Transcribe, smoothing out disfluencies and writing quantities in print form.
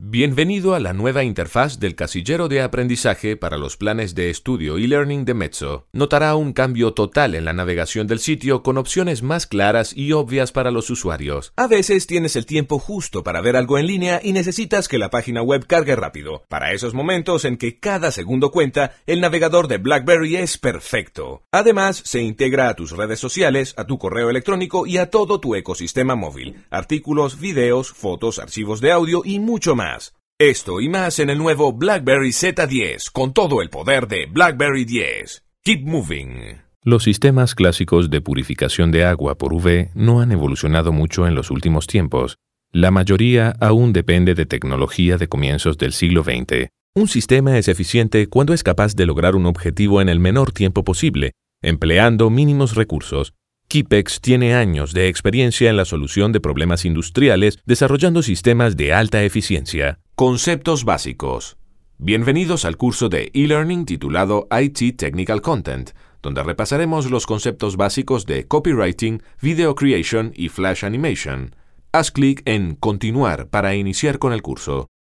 Bienvenido a la nueva interfaz del casillero de aprendizaje para los planes de estudio e-learning de Mezzo. Notará un cambio total en la navegación del sitio con opciones más claras y obvias para los usuarios. A veces tienes el tiempo justo para ver algo en línea y necesitas que la página web cargue rápido. Para esos momentos en que cada segundo cuenta, el navegador de BlackBerry es perfecto. Además, se integra a tus redes sociales, a tu correo electrónico y a todo tu ecosistema móvil. Artículos, videos, fotos, archivos de audio y mucho más. Esto y más en el nuevo BlackBerry Z10, con todo el poder de BlackBerry 10. Keep moving. Los sistemas clásicos de purificación de agua por UV no han evolucionado mucho en los últimos tiempos. La mayoría aún depende de tecnología de comienzos del siglo XX. Un sistema es eficiente cuando es capaz de lograr un objetivo en el menor tiempo posible, empleando mínimos recursos. Kipex tiene años de experiencia en la solución de problemas industriales desarrollando sistemas de alta eficiencia. Conceptos básicos. Bienvenidos al curso de e-learning titulado IT Technical Content, donde repasaremos los conceptos básicos de copywriting, video creation y flash animation. Haz clic en Continuar para iniciar con el curso.